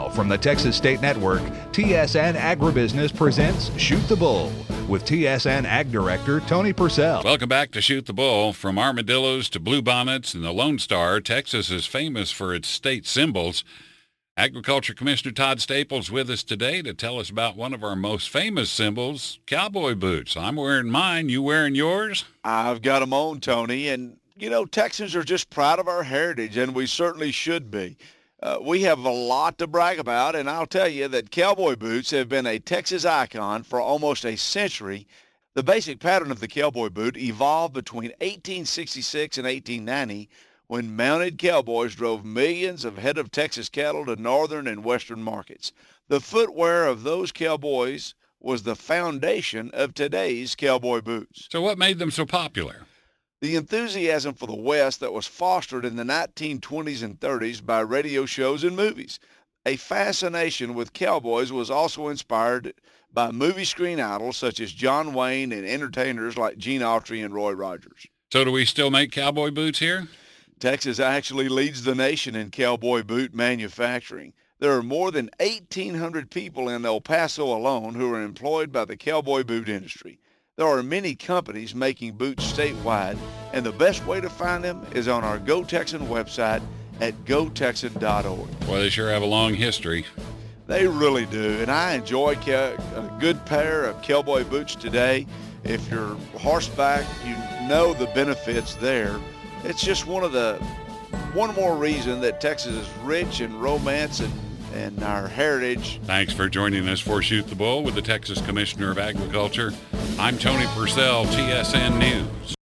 Now, from the Texas State Network, TSN Agribusiness presents Shoot the Bull with TSN Ag Director Tony Purcell. Welcome back to Shoot the Bull. From armadillos to bluebonnets and the Lone Star, Texas is famous for its state symbols. Agriculture Commissioner Todd Staples with us today to tell us about one of our most famous symbols, cowboy boots. I'm wearing mine. You wearing yours? I've got them on, Tony. And, you know, Texans are just proud of our heritage, and we certainly should be. We have a lot to brag about, and I'll tell you that cowboy boots have been a Texas icon for almost a century. The basic pattern of the cowboy boot evolved between 1866 and 1890 when mounted cowboys drove millions of head of Texas cattle to northern and western markets. The footwear of those cowboys was the foundation of today's cowboy boots. So what made them so popular? The enthusiasm for the West that was fostered in the 1920s and 30s by radio shows and movies. A fascination with cowboys was also inspired by movie screen idols such as John Wayne and entertainers like Gene Autry and Roy Rogers. So do we still make cowboy boots here? Texas actually leads the nation in cowboy boot manufacturing. There are more than 1,800 people in El Paso alone who are employed by the cowboy boot industry. There are many companies making boots statewide, and the best way to find them is on our Go Texan website at gotexan.org. Well, they sure have a long history. They really do, and I enjoy a good pair of cowboy boots today. If you're horseback, you know the benefits there. It's just one more reason that Texas is rich in romance and our heritage. Thanks for joining us for Shoot the Bull with the Texas Commissioner of Agriculture. I'm Tony Purcell, TSN News.